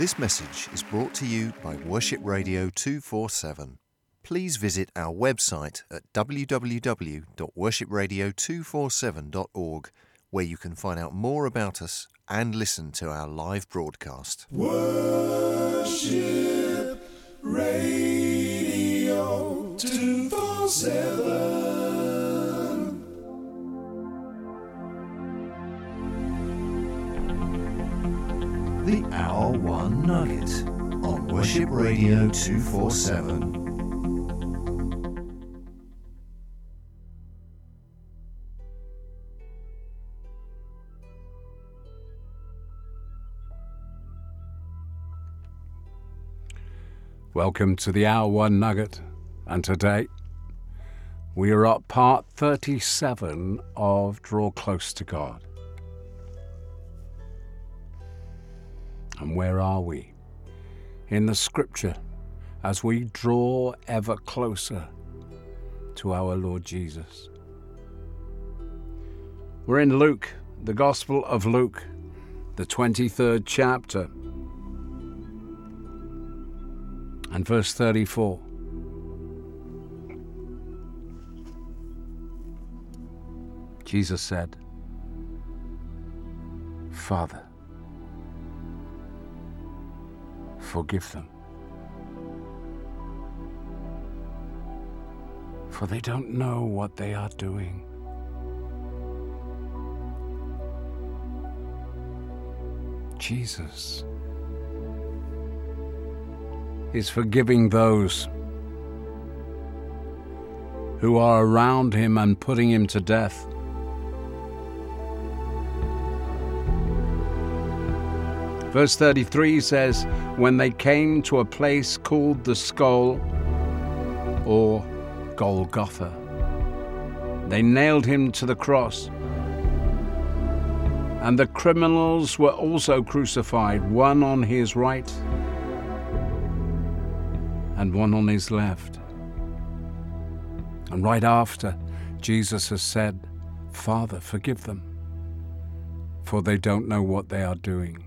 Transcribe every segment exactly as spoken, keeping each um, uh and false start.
This message is brought to you by Worship Radio two forty-seven. Please visit our website at w w w dot worship radio two forty-seven dot org, where you can find out more about us and listen to our live broadcast. Worship Radio two forty-seven. The Hour One Nugget on Worship Radio two forty-seven. Welcome to the Hour One Nugget, and today we are at part thirty-seven of Draw Close to God. And where are we? In the scripture, as we draw ever closer to our Lord Jesus. We're in Luke, the Gospel of Luke, the twenty-third chapter, and verse thirty-four. Jesus said, "Father, forgive them, for they don't know what they are doing." Jesus is forgiving those who are around him and putting him to death. Verse thirty-three says, when they came to a place called the Skull, or Golgotha, they nailed him to the cross. And the criminals were also crucified, one on his right and one on his left. And right after, Jesus has said, "Father, forgive them, for they don't know what they are doing."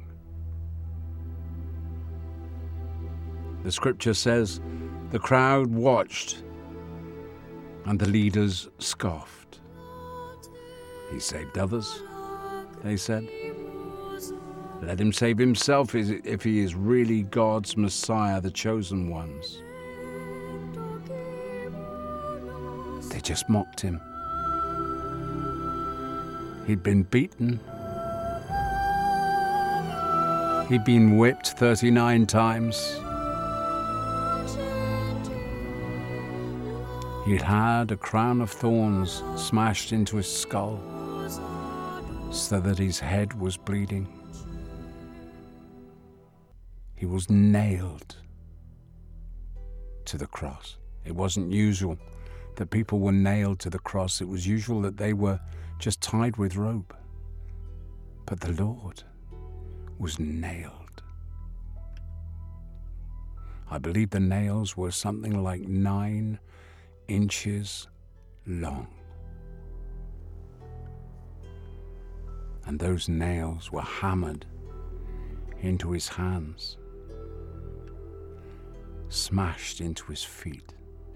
The scripture says, the crowd watched and the leaders scoffed. "He saved others," they said. "Let him save himself if he is really God's Messiah, the chosen ones." They just mocked him. He'd been beaten. He'd been whipped thirty-nine times. He'd had a crown of thorns smashed into his skull so that his head was bleeding. He was nailed to the cross. It wasn't usual that people were nailed to the cross. It was usual that they were just tied with rope. But the Lord was nailed. I believe the nails were something like nine inches long. And those nails were hammered into his hands, smashed into his feet.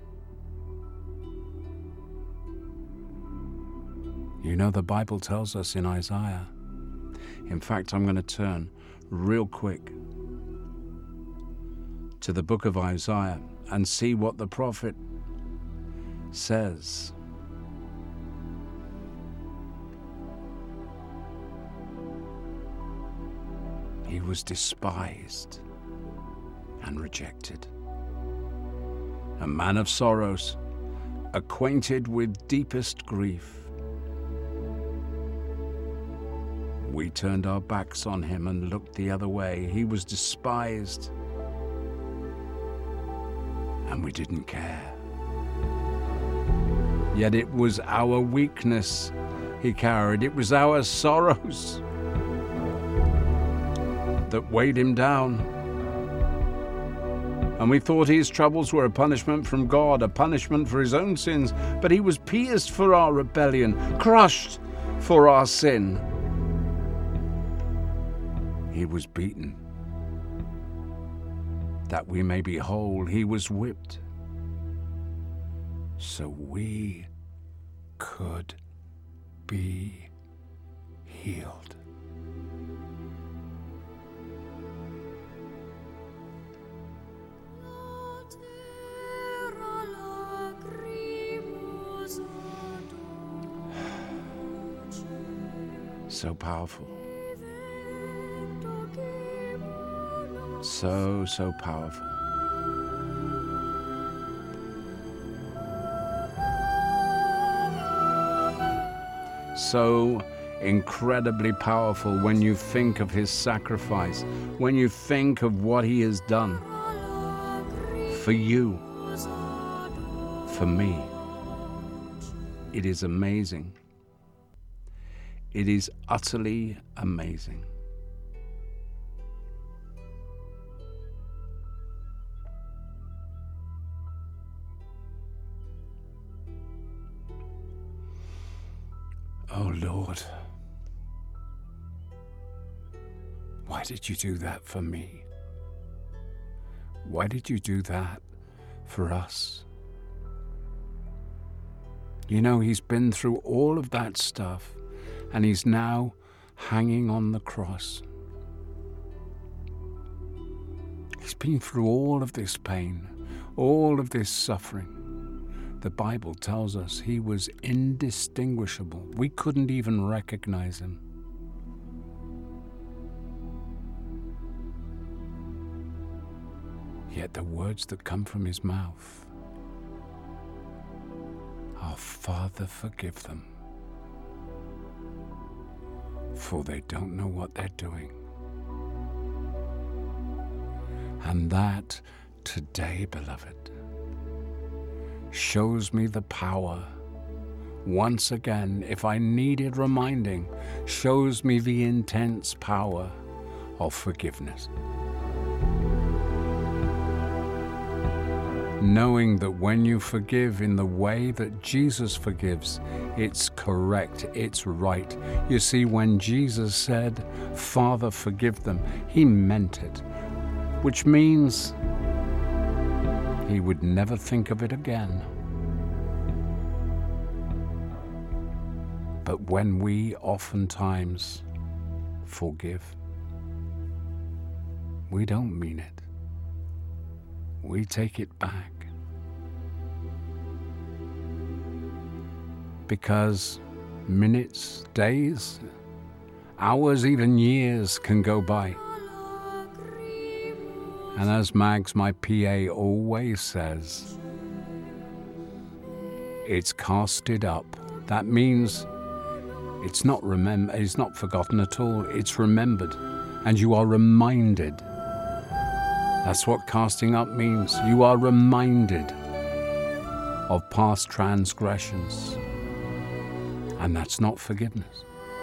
You know, the Bible tells us in Isaiah. In fact, I'm going to turn real quick to the book of Isaiah and see what the prophet says. He was despised and rejected, a man of sorrows, acquainted with deepest grief. We turned our backs on him and looked the other way. He was despised, and we didn't care. Yet it was our weakness he carried. It was our sorrows that weighed him down. And we thought his troubles were a punishment from God, a punishment for his own sins. But he was pierced for our rebellion, crushed for our sin. He was beaten That we may be whole, he was whipped, so we could be healed. So powerful. So, so powerful. So incredibly powerful when you think of his sacrifice, when you think of what he has done for you, for me. It is amazing. It is utterly amazing. Oh Lord, why did you do that for me? Why did you do that for us? You know, he's been through all of that stuff, and he's now hanging on the cross. He's been through all of this pain, all of this suffering. The Bible tells us he was indistinguishable. We couldn't even recognize him. Yet the words that come from his mouth, "Our Father, forgive them, for they don't know what they're doing." And that today, beloved, shows me the power, once again, if I needed reminding, shows me the intense power of forgiveness. Knowing that when you forgive in the way that Jesus forgives, it's correct, it's right. You see, when Jesus said, "Father, forgive them," he meant it, which means he would never think of it again. But when we oftentimes forgive, we don't mean it. We take it back. Because minutes, days, hours, even years can go by. And as Mags, my P A, always says, it's casted up. That means it's not remem- it's not forgotten at all. It's remembered. And you are reminded. That's what casting up means. You are reminded of past transgressions. And that's not forgiveness.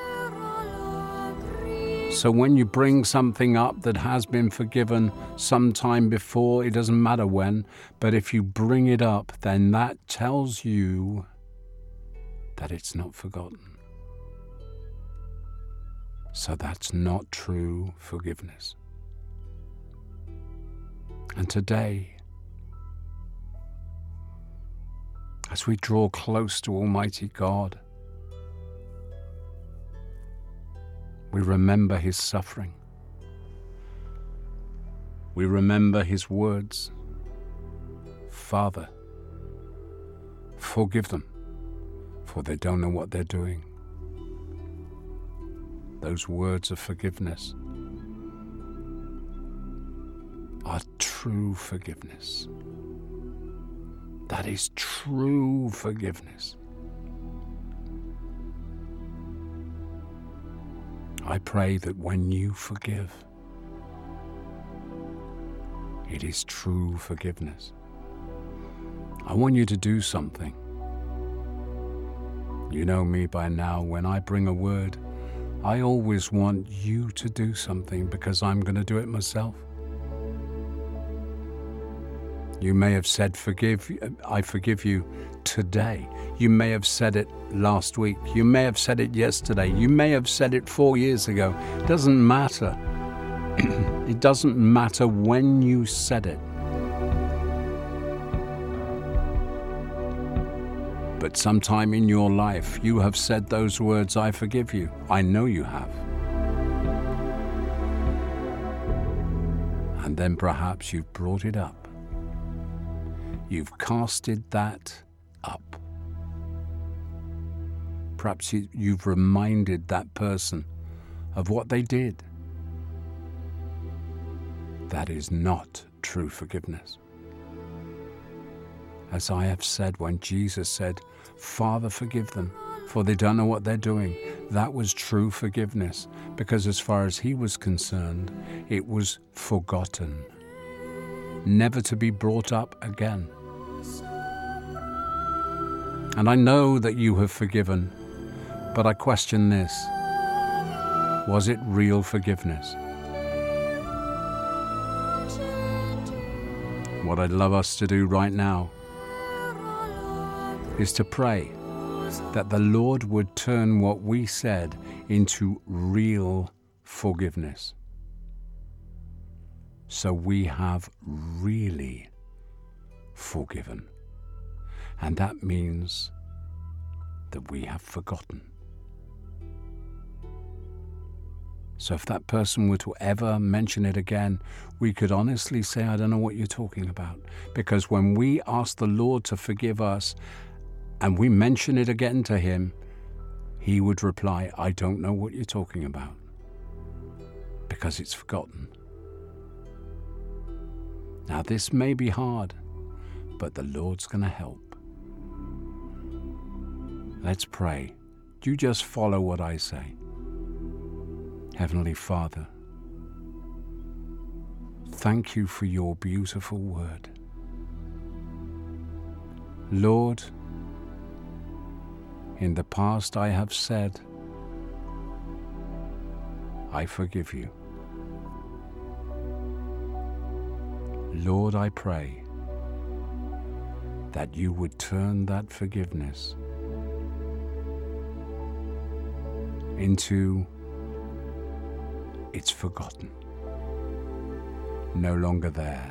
So when you bring something up that has been forgiven sometime before, it doesn't matter when, but if you bring it up, then that tells you that it's not forgotten. So that's not true forgiveness. And today, as we draw close to Almighty God, we remember his suffering. We remember his words. "Father, forgive them, for they don't know what they're doing." Those words of forgiveness are true forgiveness. That is true forgiveness. I pray that when you forgive, it is true forgiveness. I want you to do something. You know me by now. When I bring a word, I always want you to do something because I'm going to do it myself. You may have said, "Forgive, I forgive you" today. You may have said it last week. You may have said it yesterday. You may have said it four years ago. It doesn't matter. It doesn't matter when you said it. But sometime in your life, you have said those words, I forgive you. I know you have. And then perhaps you've brought it up. You've casted that up. Perhaps you, you've reminded that person of what they did. That is not true forgiveness. As I have said when Jesus said, Father, forgive them, for they don't know what they're doing. That was true forgiveness, because as far as he was concerned, it was forgotten, never to be brought up again. And I know that you have forgiven, but I question this. Was it real forgiveness? What I'd love us to do right now is to pray that the Lord would turn what we said into real forgiveness. So we have really forgiven. And that means that we have forgotten. So if that person were to ever mention it again, we could honestly say, I don't know what you're talking about. Because when we ask the Lord to forgive us and we mention it again to him, he would reply, I don't know what you're talking about. Because it's forgotten. Now this may be hard, but the Lord's going to help. Let's pray. You just follow what I say. Heavenly Father, thank you for your beautiful word. Lord, in the past I have said, I forgive you. Lord, I pray that you would turn that forgiveness into it's forgotten, no longer there.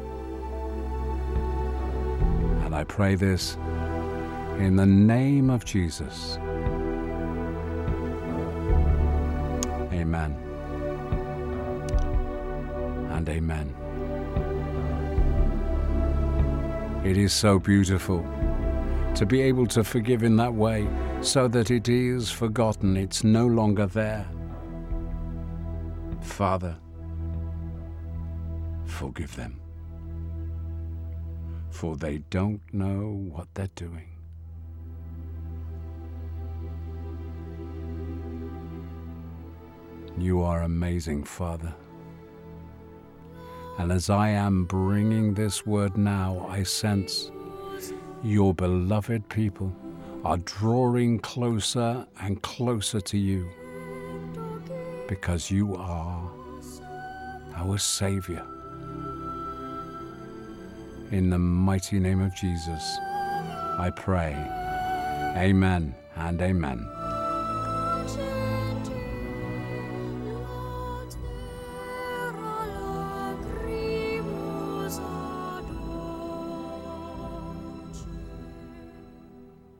And I pray this in the name of Jesus. Amen and amen. It is so beautiful to be able to forgive in that way, so that it is forgotten, it's no longer there. Father, forgive them, for they don't know what they're doing. You are amazing, Father. And as I am bringing this word now, I sense your beloved people are drawing closer and closer to you, because you are our Savior. In the mighty name of Jesus, I pray. Amen and amen.